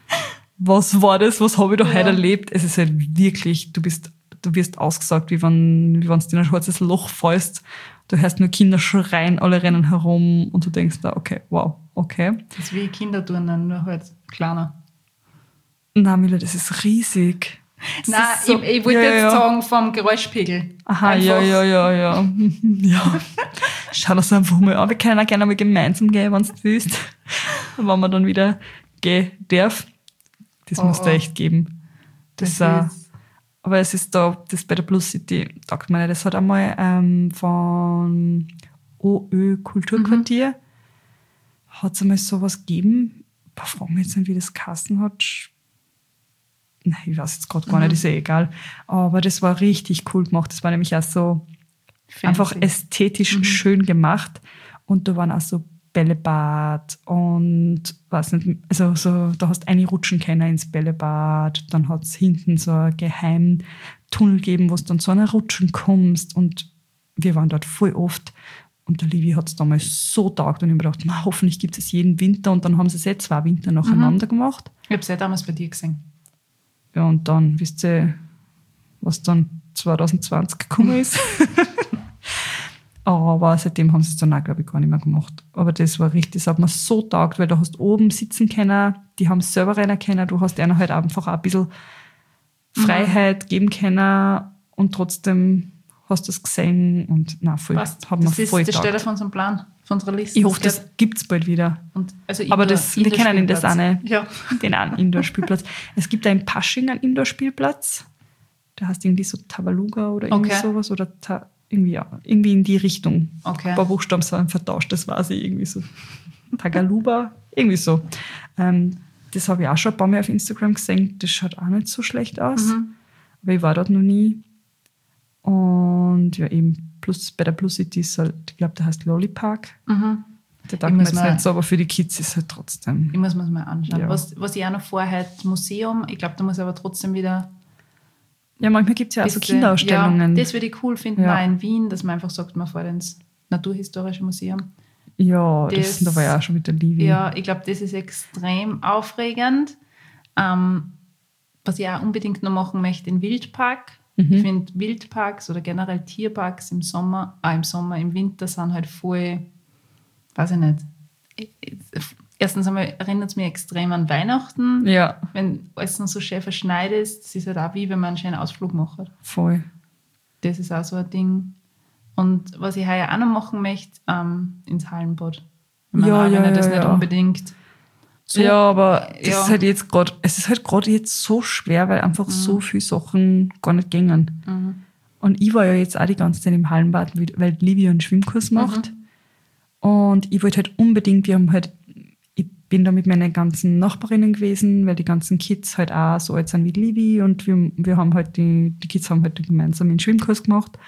was war das, was habe ich da Ja. heute erlebt? Es ist halt wirklich, du bist, du wirst ausgesaugt, wie wenn, wie wenn du in ein schwarzes Loch fällst. Du hörst nur Kinder schreien, alle rennen herum und du denkst da, okay, wow, okay. Das ist wie Kinderturnen, nur halt kleiner. Na, Mila, das ist riesig. Das Nein, ist so- ich, ich wollte Ja, jetzt ja. sagen vom Geräuschpegel. Aha, Einfach- ja, ja, ja, ja. ja. Schau das einfach mal an. Wir können auch gerne mal gemeinsam gehen, wenn du willst. Wenn man dann wieder gehen darf. Das Oh, muss da oh. echt geben. Das, Das äh, ist, aber es ist da, das bei der Plus City, sagt man, das hat einmal ähm, von O Ö Kulturquartier, hat es einmal sowas gegeben. Boah, frag mich jetzt nicht, wie das geheißen hat. Nein, ich weiß jetzt gerade gar nicht, ist ja egal. Aber das war richtig cool gemacht. Das war nämlich auch so einfach fancy. ästhetisch schön gemacht. Und da waren auch so Bällebad und weiß nicht, also so, da hast du eine rutschen können ins Bällebad. Dann hat es hinten so einen geheimen Tunnel gegeben, wo du dann so eine Rutschen kommst. Und wir waren dort voll oft. Und der Livi hat es damals so taugt und ich habe mir gedacht, na, hoffentlich gibt es jeden Winter. Und dann haben sie es jetzt zwei Winter nacheinander gemacht. Ich habe es ja damals bei dir gesehen. Ja, und dann, wisst ihr, was dann zwanzig zwanzig gekommen ist. Aber seitdem haben sie es dann auch, glaube ich, gar nicht mehr gemacht. Aber das war richtig, das hat mir so taugt, weil du hast oben sitzen können, die haben selber rennen können, du hast ihnen halt einfach auch ein bisschen Freiheit geben können und trotzdem hast du es gesehen und na voll, Passt. hat mir Das ist voll das steht auf taugt. unserem Plan, auf unserer Liste. Ich hoffe, Das das gibt es bald wieder. Und, also Aber Indoor- das, wir kennen ihn das auch Indoor-Spielplatz. nicht. Ja. Den einen Indoor-Spielplatz. Es gibt da in Pasching einen Indoor-Spielplatz. Der heißt irgendwie so Tabaluga oder irgendwie Okay. sowas. Oder ta, irgendwie, ja, irgendwie in die Richtung. Okay. Ein paar Buchstaben sind vertauscht, das weiß ich irgendwie so. Tagaluba, irgendwie so. Ähm, das habe ich auch schon ein paar Mal auf Instagram gesehen. Das schaut auch nicht so schlecht aus. Mhm. Aber ich war dort noch nie. Und ja, eben plus, bei der Plus City ist halt, ich glaube, der heißt Lollipark. Mhm. Der taugt mir muss jetzt mal- nicht so, aber für die Kids ist halt trotzdem. Ich muss mir das mal anschauen. Ja. Was, was ich auch noch vorher, Museum, ich glaube, da muss aber trotzdem wieder... Ja, manchmal gibt es ja auch so bisschen- Kinderausstellungen. Ja, das würde ich cool finden, Ja. auch in Wien, dass man einfach sagt, man fährt ins Naturhistorische Museum. Ja, das, Das- da war ja auch schon mit der Livi. Ja, ich glaube, das ist extrem aufregend. Ähm, was ich auch unbedingt noch machen möchte, in Wildpark. Mhm. Ich finde Wildparks oder generell Tierparks im Sommer, ah, im Sommer, im Winter sind halt voll, weiß ich nicht, erstens einmal erinnert es mich extrem an Weihnachten. Ja. Wenn alles noch so schön verschneit ist, das ist halt auch wie, wenn man einen schönen Ausflug macht. Voll. Das ist auch so ein Ding. Und was ich heuer auch noch machen möchte, ähm, ins Hallenbad. Ich meine, Ja, auch ja, wenn ich das ja, nicht ja. unbedingt so, ja, aber das ja. ist halt jetzt gerade, es ist halt gerade jetzt so schwer, weil einfach so viele Sachen gar nicht gingen. Mhm. Und ich war ja jetzt auch die ganze Zeit im Hallenbad, weil die Livia einen Schwimmkurs macht. Und ich wollte halt unbedingt, wir haben halt, ich bin da mit meinen ganzen Nachbarinnen gewesen, weil die ganzen Kids halt auch so alt sind wie die Livi und wir, wir haben halt die, die Kids haben halt gemeinsam einen Schwimmkurs gemacht.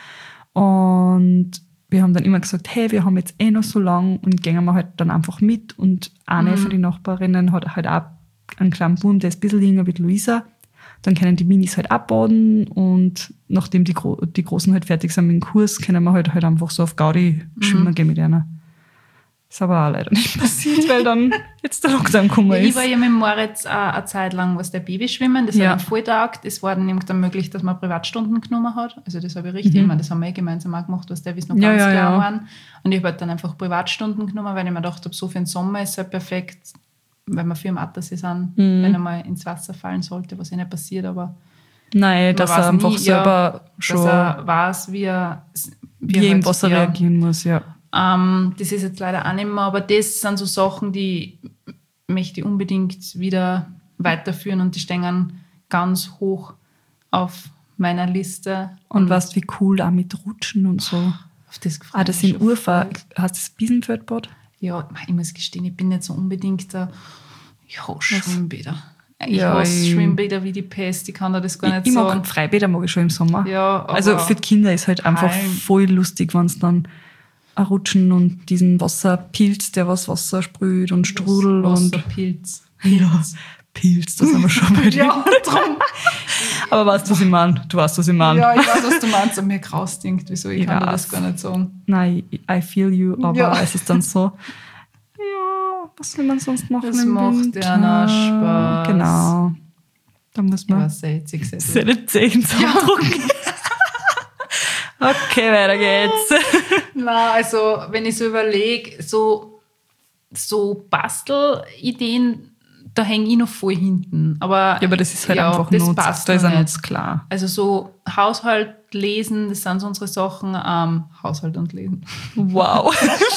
Und wir haben dann immer gesagt, hey, wir haben jetzt eh noch so lang und gehen wir halt dann einfach mit. Und eine Mhm. von den Nachbarinnen hat halt auch einen kleinen Buben, der ist ein bisschen jünger wie die Luisa. Dann können die Minis halt abbaden und nachdem die, Gro- die Großen halt fertig sind mit dem Kurs, können wir halt, halt einfach so auf Gaudi schwimmen gehen mit einer. Ist aber auch leider nicht passiert, weil dann jetzt der Lockdown gekommen Ja, ist. ich war ja mit Moritz auch eine Zeit lang was der Babyschwimmen, das Ja. hat ihm voll getaugt. Es war dann irgendwann möglich, dass man Privatstunden genommen hat. Also das habe ich richtig, Mhm. ich meine, das haben wir eh gemeinsam auch gemacht, was der wie es noch Ja, ganz ja, klar ja. waren. Und ich habe halt dann einfach Privatstunden genommen, weil ich mir gedacht habe, so für den Sommer ist es halt perfekt, weil wir viel im Attersee sind, Mhm. wenn er mal ins Wasser fallen sollte, was eh nicht passiert, aber Nein, dass man er weiß einfach nie, selber ja, schon dass er weiß, wie er, wie wie er im halt- Wasser ja. reagieren muss, ja. Ähm, das ist jetzt leider auch nicht mehr, aber das sind so Sachen, die möchte ich unbedingt wieder weiterführen und die stehen ganz hoch auf meiner Liste. Und weißt wie cool auch mit Rutschen und so. auf das gefreut Ah, das mich in schon Urfa, voll. heißt das Biesenfeldbad? Ja, ich muss gestehen, ich bin nicht so unbedingt der. Ich hasse Schwimmbäder. Ich Ja, hasse ich- Schwimmbäder wie die Pest, ich kann da das gar Ich, nicht ich sagen. mag Freibäder mag ich schon im Sommer. Ja, aber also für die Kinder ist halt einfach Hallen- voll lustig, wenn es dann auch rutschen und diesen Wasserpilz, der was Wasser sprüht und Strudel und Wasserpilz. ja, Pilz, da sind wir schon bei dir. Ja, drum. Aber weißt du, was ich meine? Du weißt, was ich meine. Ja, ich weiß, was du meinst, aber mir graust irgendwie so, ich Ich kann dir weiß. das gar nicht sagen. Nein, I feel you, aber Ja. es ist dann so, ja, was will man sonst machen Das im macht Winter? ja noch Spaß. Genau. Da muss Ja, man jetzt, ich sehe seine Zehen zusammentrucken. Okay, weiter geht's. Nein, also wenn ich so überlege, so, so Bastelideen, da hänge ich noch voll hinten. Aber, Ja, aber das ist halt ja, einfach das Not, passt da ist noch ein nicht. Nutz klar. Also so Haushalt, Lesen, das sind so unsere Sachen. Ähm, Haushalt und Lesen. Wow.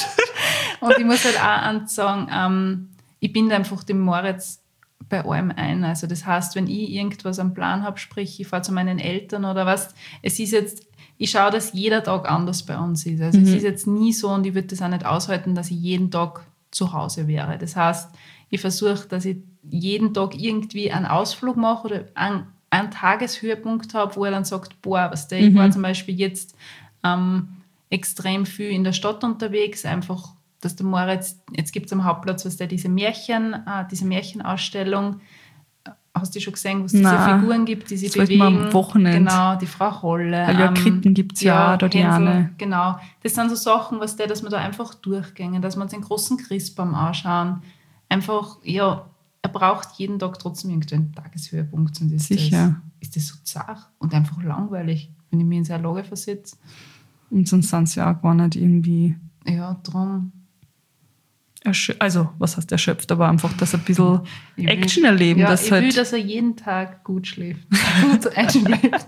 Und ich muss halt auch eins sagen, ähm, ich bin da einfach dem Moritz bei allem ein. Also das heißt, wenn ich irgendwas am Plan habe, sprich, ich fahre zu meinen Eltern oder was, es ist jetzt, ich schaue, dass jeder Tag anders bei uns ist. Also Mhm. es ist jetzt nie so und ich würde das auch nicht aushalten, dass ich jeden Tag zu Hause wäre. Das heißt, ich versuche, dass ich jeden Tag irgendwie einen Ausflug mache oder einen, einen Tageshöhepunkt habe, wo er dann sagt, boah, was der, ich war zum Beispiel jetzt ähm, extrem viel in der Stadt unterwegs, einfach, dass der Moritz, jetzt gibt es am Hauptplatz, was der diese Märchen, äh, diese Märchenausstellung, hast du schon gesehen, wo es diese Nein. Figuren gibt, die sich Das wollten wir bewegen? am Wochenende. Genau, die Frau Holle. Ja, ja, Kritten gibt's ja auch, da die Hänsel, eine. Genau. Das sind so Sachen, was der, dass wir da einfach durchgehen, dass wir uns den großen Christbaum anschauen. Einfach, ja, er braucht jeden Tag trotzdem irgendwie einen Tageshöhepunkt. Und ist Sicher. Das, ist das so zart und einfach langweilig, wenn ich mich in seine Lage versetze. Und sonst sind sie auch gar nicht irgendwie Ja, drum. erschöpft. Also, was heißt erschöpft, aber einfach, dass ein bisschen Ich will- Action erleben. Ja, dass ich halt, will, dass er jeden Tag gut schläft. Gut einschläft.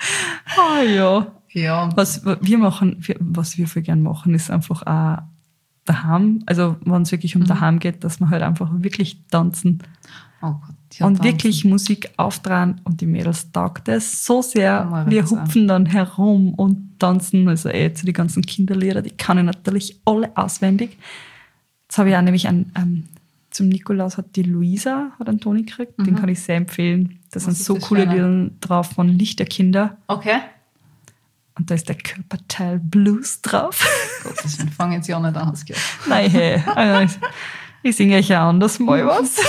ah, ja. Ja. Was wir machen, wir- was wir voll gern machen, ist einfach auch daheim, also wenn es wirklich um daheim geht, dass wir halt einfach wirklich tanzen Oh Gott. Ja, und tanzen. wirklich Musik auftragen und die Mädels taugt das so sehr. Moritz Wir auch. hupfen dann herum und tanzen, also eh zu die ganzen Kinderlieder, die kann ich natürlich alle auswendig. Jetzt habe ich auch nämlich einen, ähm, zum Nikolaus hat die Luisa hat einen Toni gekriegt, den kann ich sehr empfehlen. Da sind ist so das coole für einer? Lieder drauf von Lichterkinder. Okay. Und da ist der Körperteil Blues drauf. Gottes Willen, fangen jetzt ja nicht an. Gell? Nein, hey, also ich, ich singe euch ja anders mal was.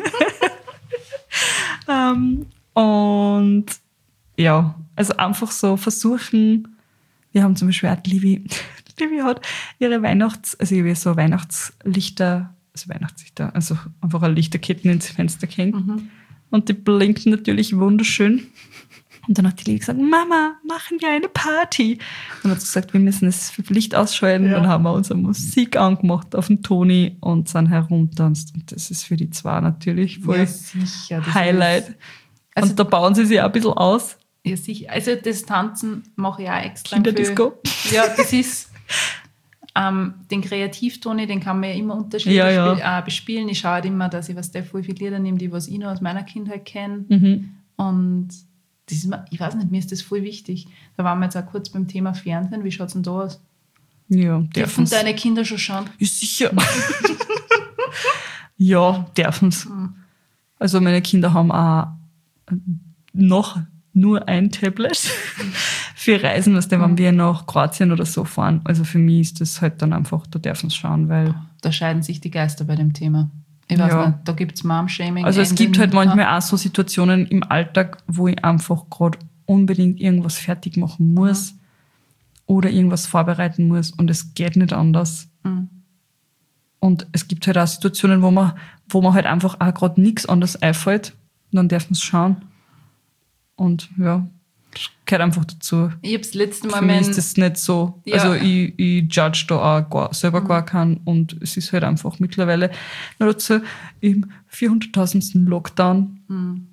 ähm, und ja, also einfach so versuchen, wir haben zum Beispiel auch die Livi, die Livi hat ihre Weihnachts-, also ich habe so Weihnachtslichter, also Weihnachtslichter, also einfach eine Lichterketten ins Fenster gehängt. Und die blinken natürlich wunderschön. Und dann hat die Lili gesagt, Mama, machen wir eine Party. Und dann hat sie gesagt, wir müssen das Licht ausschalten. Ja. Dann haben wir unsere Musik angemacht auf dem Toni und sind herumtanzt. Und das ist für die zwei natürlich voll Ja, sicher. Das Highlight. Ist, also, und da bauen sie sich auch ein bisschen aus. ja, sicher. Also das Tanzen mache ich auch extra. Kinderdisco. Für, ja, das ist ähm, den Kreativtoni, den kann man ja immer unterschiedlich Ja, ja. spiel- äh, bespielen. Ich schaue halt immer, dass ich was der voll viele Lieder nehme, die was ich noch aus meiner Kindheit kenne. Mhm. Und das ist mir, ich weiß nicht, mir ist das voll wichtig. Da waren wir jetzt auch kurz beim Thema Fernsehen. Wie schaut es denn da aus? Ja, Dürfen dürfen deine Kinder schon schauen? Ist sicher. Ja, dürfen sie. Also meine Kinder haben auch noch nur ein Tablet für Reisen, was wenn wir nach Kroatien oder so fahren. Also für mich ist das halt dann einfach, da dürfen sie schauen, weil... Da scheiden sich die Geister bei dem Thema. Ich weiß Ja. nicht, da gibt es Mom-Shaming. Also es Ende gibt halt nicht. manchmal auch so Situationen im Alltag, wo ich einfach gerade unbedingt irgendwas fertig machen muss oder irgendwas vorbereiten muss und es geht nicht anders. Mhm. Und es gibt halt auch Situationen, wo man, wo man halt einfach auch gerade nichts anderes einfällt und dann dürfen sie schauen. Und ja, das gehört einfach dazu. Ich habe das letzte Mal Für mich mein, ist das nicht so. Ja. Also ich, ich judge da auch gar, selber Mhm. gar keinen und es ist halt einfach mittlerweile nur dazu im vierhunderttausendsten Lockdown.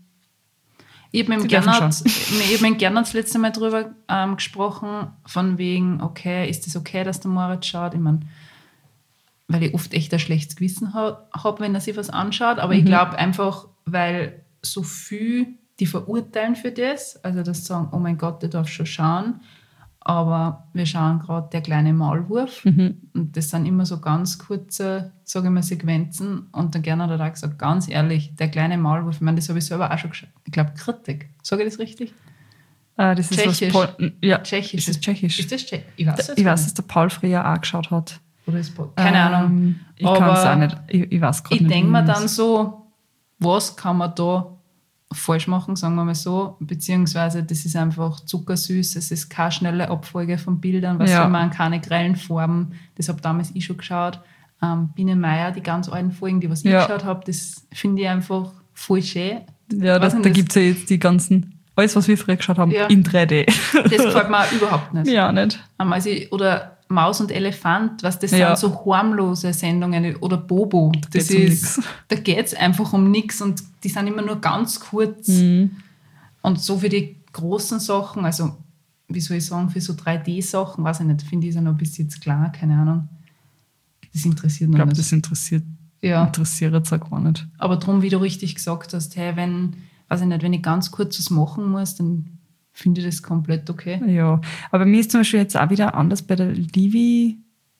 Ich habe mit dem Die dürfen Gernot, ich hab mit dem Gernot das letzte Mal drüber ähm, gesprochen, von wegen, okay, ist das okay, dass der Moritz schaut? Ich meine, weil ich oft echt ein schlechtes Gewissen habe, hab, wenn er sich was anschaut, aber ich glaube einfach, weil so viel die verurteilen für das, also das sagen, oh mein Gott, der darf schon schauen, aber wir schauen gerade der kleine Maulwurf und das sind immer so ganz kurze, sage ich mal, Sequenzen und der Gernot hat auch gesagt, ganz ehrlich, der kleine Maulwurf, ich meine, das habe ich selber auch schon geschaut, ich glaube Kritik, sage ich das richtig? Ah, das ist Tschechisch. was Paul, ja, Tschechisch. Das ist Tschechisch. Ist das Tschechisch? Ich weiß es Ich gar weiß, nicht. dass der Paul früher auch geschaut hat. Oder ist Pol- keine Ahnung. Ähm, Ich Aber kann es auch nicht. Ich, ich weiß gerade Ich nicht. denke wie mir man dann das- so, was kann man da falsch machen, sagen wir mal so, beziehungsweise das ist einfach zuckersüß, es ist keine schnelle Abfolge von Bildern, was Ja. soll man, keine grellen Farben, das habe damals ich schon geschaut. Ähm, Biene Meier, die ganz alten Folgen, die was ich Ja. geschaut habe, das finde ich einfach voll schön. Ja, da, Weiß nicht, da das- gibt es ja jetzt die ganzen, alles, was wir früher geschaut haben, Ja. in drei D. Das gefällt mir auch überhaupt nicht. Ja, nicht. Ähm, Also ich, oder Maus und Elefant, was das Ja. sind so harmlose Sendungen oder Bobo. Das geht's um ist, nix. da geht es einfach um nichts und die sind immer nur ganz kurz. Mhm. Und so für die großen Sachen, also wie soll ich sagen, für so drei D-Sachen, weiß ich nicht, finde ich es ja noch bis jetzt klar, keine Ahnung. Das interessiert Ich mich glaube, nicht. das interessiert Ja. interessiert jetzt auch gar nicht. Aber darum, wie du richtig gesagt hast, hey, wenn, weiß ich nicht, wenn ich ganz kurz was machen muss, dann finde ich das komplett okay. Ja, aber bei mir ist zum Beispiel jetzt auch wieder anders. Bei der Livi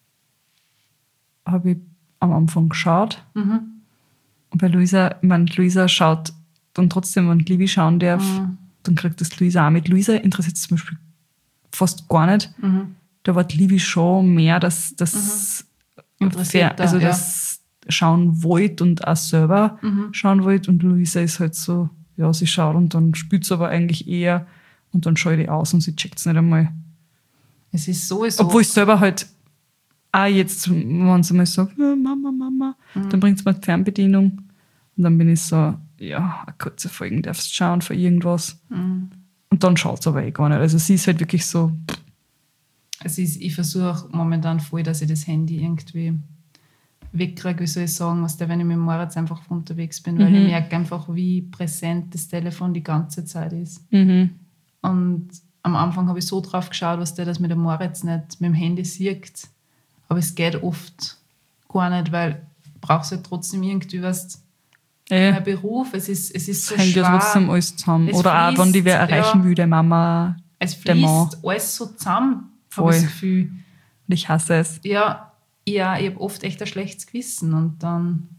habe ich am Anfang geschaut. Mhm. Und bei Luisa, ich meine, Luisa schaut dann trotzdem, wenn Livi schauen darf, Mhm. dann kriegt das Luisa auch mit. Luisa interessiert es zum Beispiel fast gar nicht. Mhm. Da war die Livi schon mehr, dass das Interessiert da, also ja. das schauen wollt und auch selber Mhm. schauen wollt. Und Luisa ist halt so, ja, sie schaut und dann spielt sie aber eigentlich eher und dann schaue ich die aus und sie checkt es nicht einmal. Es ist sowieso... Obwohl ich selber halt auch jetzt, wenn sie mal sagt, ja, Mama, Mama, Mhm. dann bringt sie mir die Fernbedienung und dann bin ich so, ja, eine kurze Folge darfst du schauen für irgendwas. Mhm. Und dann schaut sie aber eh gar nicht. Also sie ist halt wirklich so, Also ich, ich versuche momentan voll, dass ich das Handy irgendwie wegkriege, wie soll ich sagen, was der, wenn ich mit dem Moritz einfach unterwegs bin, weil Mhm. ich merke einfach, wie präsent das Telefon die ganze Zeit ist. mhm. Und am Anfang habe ich so drauf geschaut, was der das mit dem Moritz nicht mit dem Handy sieht. Aber es geht oft gar nicht, weil du brauchst halt trotzdem irgendwie was, eh, mein Beruf, es ist, es ist so hängt ja schwer. trotzdem alles zusammen. Es Oder auch, wenn die wer fließt, erreichen ja. will, der Mama, Es der Mann. fließt alles so zusammen, habe Voll. ich das Gefühl. Und ich hasse es. Ja, ja, ich habe oft echt ein schlechtes Gewissen und dann,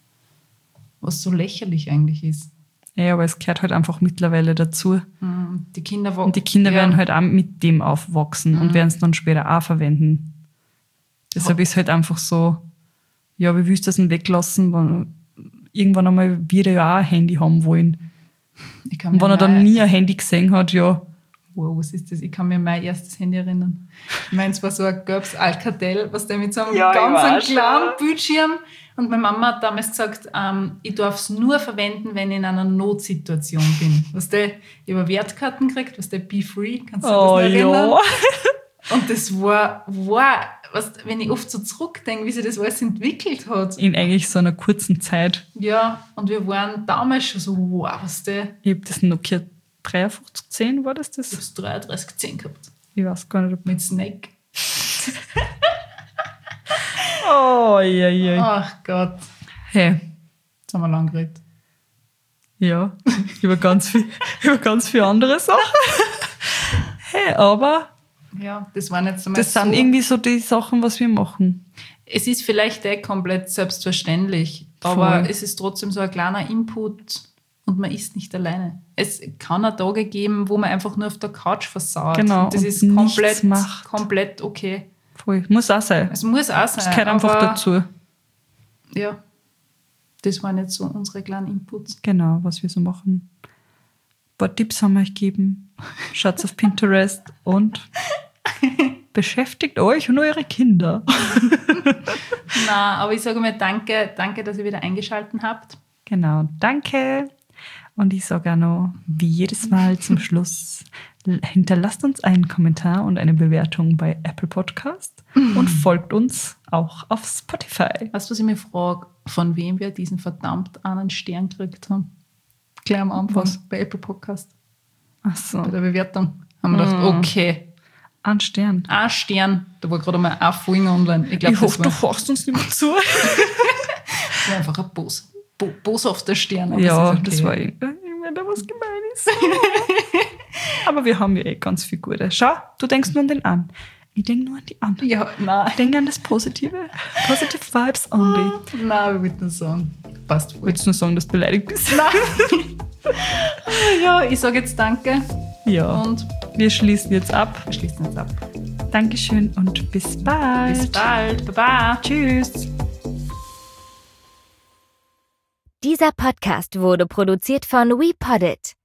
was so lächerlich eigentlich ist. Ja, aber es gehört halt einfach mittlerweile dazu. Mm, Die Kinder, wo- Und die Kinder ja, werden halt auch mit dem aufwachsen und werden es dann später auch verwenden. Deshalb ist halt einfach so, ja, wie willst du das denn weglassen, wenn irgendwann einmal wird er ja auch ein Handy haben wollen. ich kann Und mich wenn er an dann mein- nie ein Handy gesehen hat, ja, Wow, was ist das? Ich kann mir an mein erstes Handy erinnern. Ich meine, es war so ein gelbes Alcatel, was der mit so einem Ja, ich ganz weiß kleinen Bildschirm Und meine Mama hat damals gesagt, ähm, ich darf es nur verwenden, wenn ich in einer Notsituation bin. Weißt du, ich habe Wertkarten gekriegt, weißt du, Be Free, kannst du Oh das noch erinnern? ja. Und das war, war weißt, wenn ich oft so zurückdenke, wie sich das alles entwickelt hat. In eigentlich so einer kurzen Zeit. Ja, und wir waren damals schon so, wow, weißt du, Ich habe das Nokia dreiundfünfzig zehn, war das das? ich habe dreiunddreißig zehn gehabt. Ich weiß gar nicht, ob Mit Snake. Oh, ja, ja. Ach Gott, Hey, jetzt haben wir lang geredet. ja, über ganz viel, über ganz viele andere Sachen. Hey, aber Ja, das waren jetzt einmal das sind so. irgendwie so die Sachen, was wir machen. Es ist vielleicht eh komplett selbstverständlich, aber Voll. es ist trotzdem so ein kleiner Input und man ist nicht alleine. Es kann auch Tage geben, wo man einfach nur auf der Couch versauert. Genau, Und das und ist nichts komplett, macht. komplett okay. Voll. Muss auch sein. Es muss auch sein. Das gehört einfach aber, dazu. Ja, das waren jetzt so unsere kleinen Inputs. Genau, was wir so machen. Ein paar Tipps haben wir euch gegeben. Schaut auf Pinterest und beschäftigt euch und eure Kinder. Na, aber ich sage mal danke, danke, dass ihr wieder eingeschaltet habt. Genau, danke. Und ich sage auch noch, wie jedes Mal zum Schluss, hinterlasst uns einen Kommentar und eine Bewertung bei Apple Podcast und folgt uns auch auf Spotify. Weißt du, was ich mich frage, von wem wir diesen verdammt einen Stern gekriegt haben? Gleich am Anfang Was? bei Apple Podcast, Ach so, bei der Bewertung. Haben wir gedacht, Mm. okay, ein Stern. ein Stern, da war gerade mal ein Folgen online. Ich glaube, Ich das hoffe, du war, hörst uns nicht mehr zu. das war einfach ein Bos, Bo, boshafter Stern. aber Ja, ist okay. das war irgendwie, wenn da was gemein ist. Aber wir haben ja eh ganz viel Gute. Schau, du denkst nur an den an. Ich denke nur an die anderen. Ja, nein, Ich denke an das Positive. Positive Vibes only. nein, ich würde nur sagen, passt voll. Willst du nur sagen, dass du beleidigt bist? Ja, ich sage jetzt danke Ja. und Wir schließen jetzt ab. wir schließen jetzt ab. Dankeschön und bis bald. Bis bald, Baba. Tschüss. Dieser Podcast wurde produziert von WePoddit.